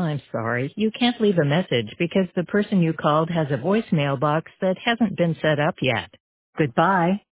I'm sorry, you can't leave a message because the person you called has a voicemail box that hasn't been set up yet. Goodbye.